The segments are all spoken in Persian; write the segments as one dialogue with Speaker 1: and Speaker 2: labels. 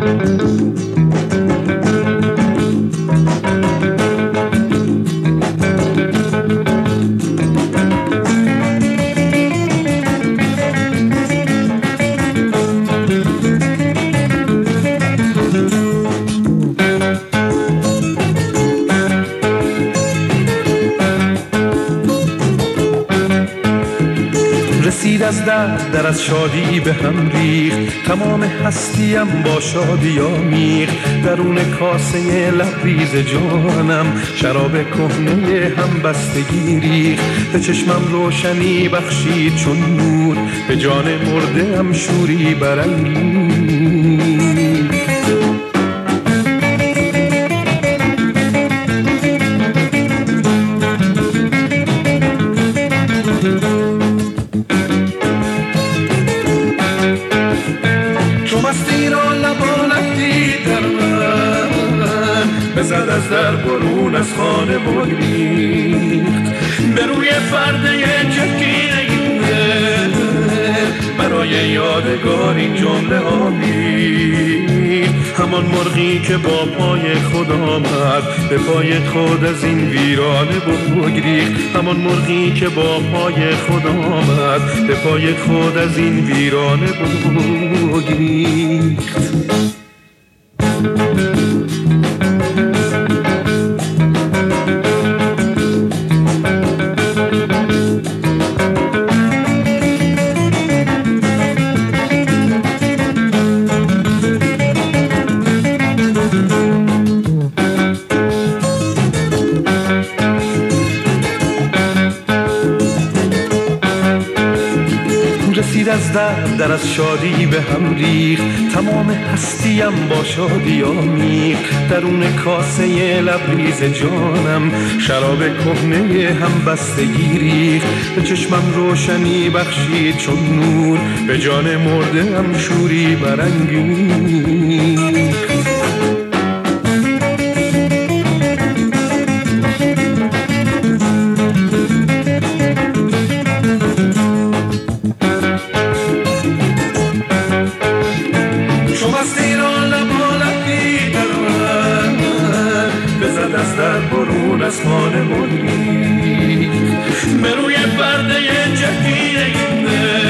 Speaker 1: رسید از در از شادی به هم ریخت، تمام هستیم با شادی آمیخت. درون کاسه لبریز جانم شراب کهنه هم بستگی ریخت. به چشمم روشنی بخشید چون نور، به جان مرده هم شوری برانگیخت. مستی را لبانت دید در من، بزد از در برون از خانه بگریخت. به روی پرده چکیده این برای یادگار این جمله آویخت. همان مرغی که با پای خود آمد، به پای خود از این ویرانه بگریخت. همان مرغی که با پای خود آمد، به پای خود از این ویرانه بگریخت. رسید از در از شادی به هم ریخت، تمام هستیم با شادی آمیخت. درون کاسه لبریز جانم شراب کهنه هم بستگی ریخت. به چشمم روشنی بخشید چون نور، به جان مرده هم شوری برانگیخت. مستی را لبانت دید در من، بزد از در برون از خانه بگریخت. به روی پرده چکیده این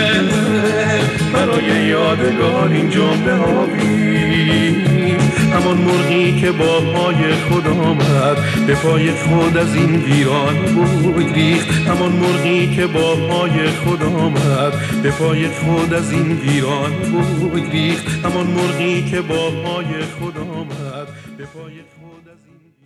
Speaker 1: برای یادگار این جمله آویخت. همان مرغی که با پای خود آمد، به پای خود از این ویرانه بگریخت. همان مرغی که با پای خود آمد، به پای خود از این ویرانه بگریخت. همان مرغی که با پای خود آمد، به پای خود از این